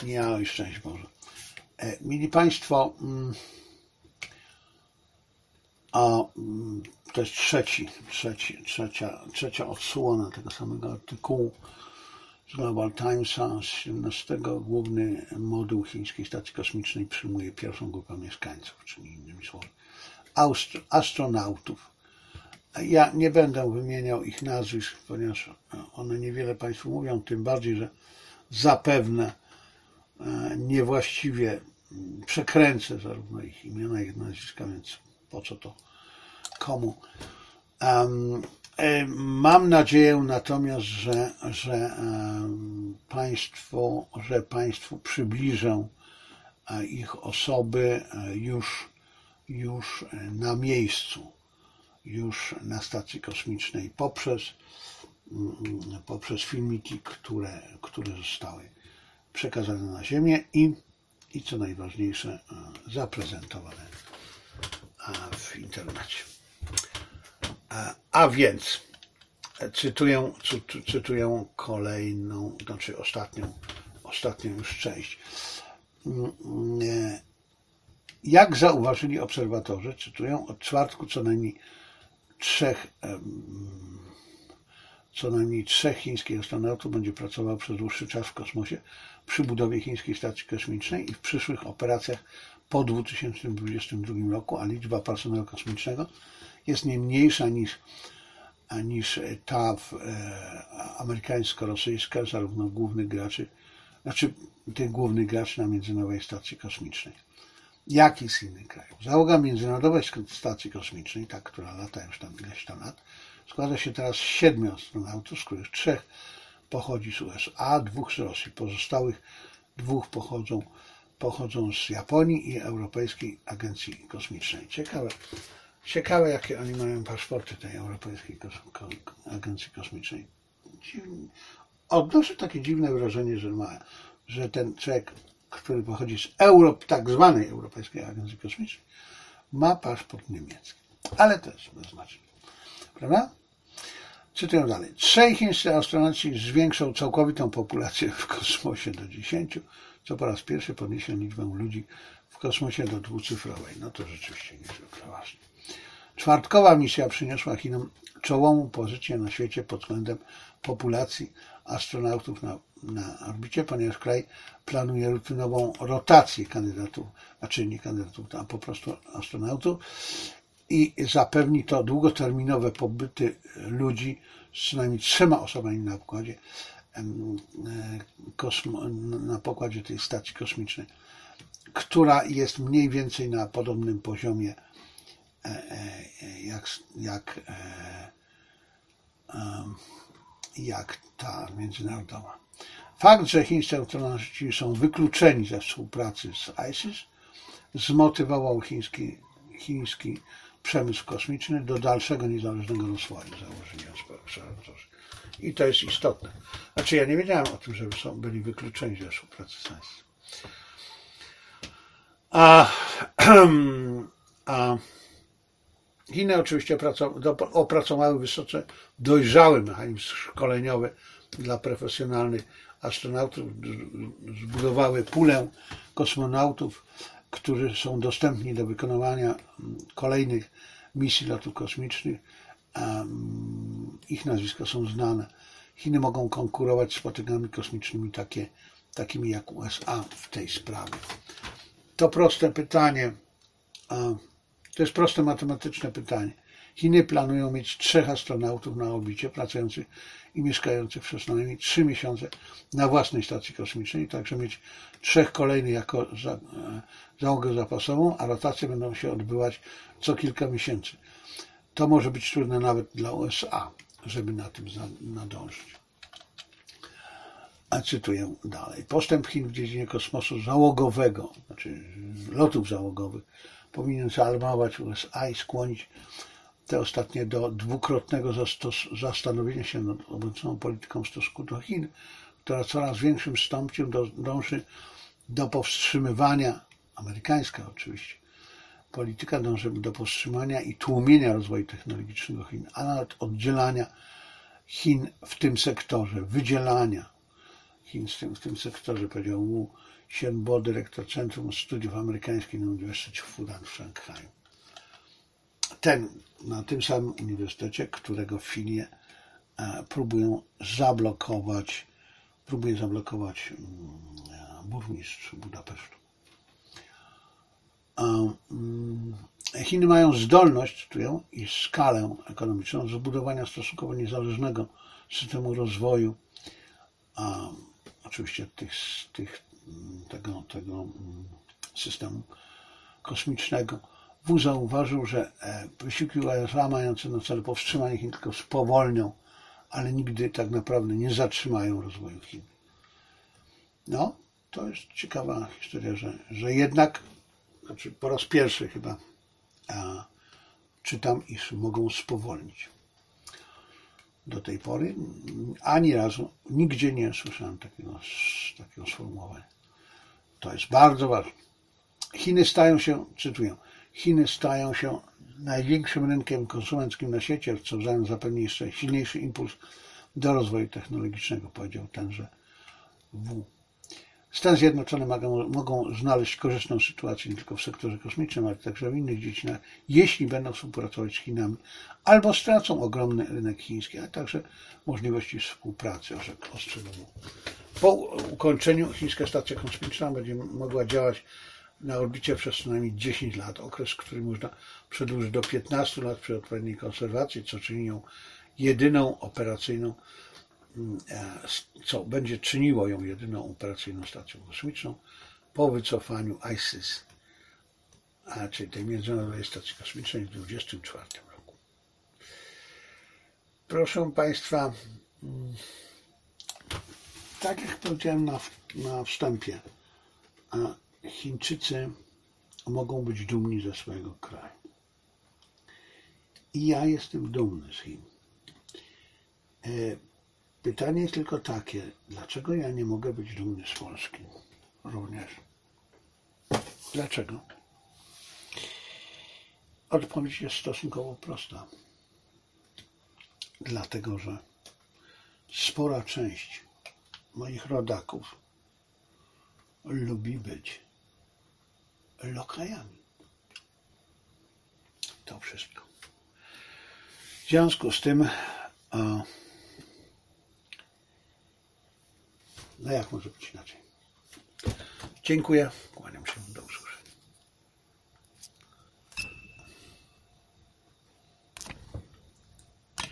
Ja i szczęść Boże. Mili Państwo, to jest trzecia odsłona tego samego artykułu z Global Timesa z 17. Główny moduł chińskiej stacji kosmicznej przyjmuje pierwszą grupę mieszkańców, czyli innymi słowy astronautów. Ja nie będę wymieniał ich nazwisk, ponieważ one niewiele Państwu mówią, tym bardziej, że zapewne niewłaściwie przekręcę zarówno ich imiona, jak i nazwiska, więc po co to komu. Mam nadzieję natomiast, że Państwu przybliżę ich osoby już na miejscu, już na stacji kosmicznej poprzez filmiki, które zostały przekazane na Ziemię i co najważniejsze zaprezentowane w internecie. A więc cytuję kolejną, znaczy ostatnią już część. Jak zauważyli obserwatorzy, cytuję, od czwartku co najmniej trzech chińskich astronautów będzie pracowało przez dłuższy czas w kosmosie przy budowie chińskiej stacji kosmicznej i w przyszłych operacjach po 2022 roku, a liczba personelu kosmicznego jest nie mniejsza niż ta amerykańsko-rosyjska, zarówno głównych graczy, tych głównych graczy na Międzynarodowej Stacji Kosmicznej, jak i z innych krajów. Załoga Międzynarodowej Stacji Kosmicznej, ta, która lata już tam ileś tam lat, składa się teraz z 7 astronautów, z których 3 pochodzi z USA, 2 z Rosji. Pozostałych 2 pochodzą z Japonii i Europejskiej Agencji Kosmicznej. Ciekawe, jakie oni mają paszporty tej Europejskiej Agencji Kosmicznej. Odnoszę takie dziwne wrażenie, że ten człowiek, który pochodzi z tak zwanej Europejskiej Agencji Kosmicznej, ma paszport niemiecki. Ale to jest beznaczne. Prawda? Cytuję dalej. 3 chińscy astronauci zwiększą całkowitą populację w kosmosie do 10, co po raz pierwszy podniesie liczbę ludzi w kosmosie do dwucyfrowej. No to rzeczywiście niezwykle ważne. Czwartkowa misja przyniosła Chinom czołową pozycję na świecie pod względem populacji astronautów na orbicie, ponieważ kraj planuje rutynową rotację kandydatów, a po prostu astronautów i zapewni to długoterminowe pobyty ludzi z co najmniej 3 osobami na pokładzie tej stacji kosmicznej, która jest mniej więcej na podobnym poziomie jak ta międzynarodowa. Fakt, że chińscy astronauci są wykluczeni ze współpracy z ISIS, zmotywował chiński przemysł kosmiczny do dalszego niezależnego rozwoju, założyli obserwatorzy. I to jest istotne. Znaczy ja nie wiedziałem o tym, że byli wykluczeni ze współpracy z ISIS. Chiny oczywiście opracowały wysoce dojrzały mechanizm szkoleniowy dla profesjonalnych astronautów, zbudowały pulę kosmonautów, którzy są dostępni do wykonywania kolejnych misji lotów kosmicznych. Ich nazwiska są znane. Chiny mogą konkurować z potęgami kosmicznymi takimi jak USA w tej sprawie. To proste pytanie. To jest proste matematyczne pytanie. Chiny planują mieć 3 astronautów na orbicie, pracujących i mieszkających przez co najmniej 3 miesiące na własnej stacji kosmicznej, także mieć 3 kolejnych jako załogę zapasową, a rotacje będą się odbywać co kilka miesięcy. To może być trudne nawet dla USA, żeby na tym nadążyć. A cytuję dalej. Postęp Chin w dziedzinie kosmosu załogowego, znaczy lotów załogowych, powinien zaalarmować USA i skłonić te ostatnie do dwukrotnego zastanowienia się nad obecną polityką w stosunku do Chin, która coraz większym stopniem dąży do powstrzymywania, amerykańska oczywiście, polityka dąży do powstrzymania i tłumienia rozwoju technologicznego Chin, a nawet oddzielania Chin w tym sektorze, wydzielania Chin w tym sektorze, powiedział mu Xian Bo, dyrektor Centrum Studiów Amerykańskich na Uniwersytecie Fudan w Szanghaju. Na tym samym uniwersytecie, którego filię próbuje zablokować burmistrz Budapesztu. Chiny mają zdolność, cytuję, i skalę ekonomiczną zbudowania stosunkowo niezależnego systemu rozwoju, oczywiście tego systemu kosmicznego. Wu zauważył, że wysiłki USA mające na celu powstrzymanie Chin tylko spowolnią, ale nigdy tak naprawdę nie zatrzymają rozwoju Chin. No, to jest ciekawa historia, że jednak, znaczy po raz pierwszy chyba czytam, iż mogą spowolnić. Do tej pory ani razu nigdzie nie słyszałem takiego sformułowania. To jest bardzo ważne. Chiny stają się, cytuję, Chiny stają się największym rynkiem konsumenckim na świecie, co w zamian zapewni jeszcze silniejszy impuls do rozwoju technologicznego, powiedział tenże Wu. Stany Zjednoczone mogą znaleźć korzystną sytuację nie tylko w sektorze kosmicznym, ale także w innych dziedzinach, jeśli będą współpracować z Chinami, albo stracą ogromny rynek chiński, a także możliwości współpracy, ostrzegł. Po ukończeniu chińska stacja kosmiczna będzie mogła działać na orbicie przez co najmniej 10 lat, okres, który można przedłużyć do 15 lat przy odpowiedniej konserwacji, co będzie czyniło ją jedyną operacyjną stacją kosmiczną po wycofaniu ISIS, czyli tej Międzynarodowej Stacji Kosmicznej w 2024 roku. Proszę Państwa, tak jak powiedziałem na wstępie, Chińczycy mogą być dumni ze swojego kraju. I ja jestem dumny z Chin. Pytanie jest tylko takie, dlaczego ja nie mogę być dumny z Polski również? Dlaczego? Odpowiedź jest stosunkowo prosta. Dlatego, że spora część moich rodaków lubi być lokajami. To wszystko. W związku z tym, no jak może być inaczej? Dziękuję.